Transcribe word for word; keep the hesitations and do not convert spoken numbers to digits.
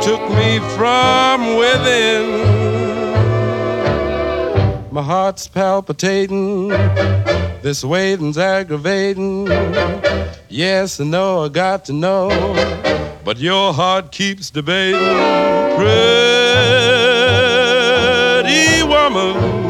took me from within. My heart's palpitating, this waiting's aggravating. Yes, I know, I got to know, but your heart keeps debating. Pretty woman,